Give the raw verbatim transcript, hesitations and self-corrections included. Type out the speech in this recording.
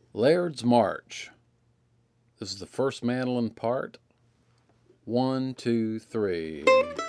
Laird's March. This is the first mandolin part. One, two, three.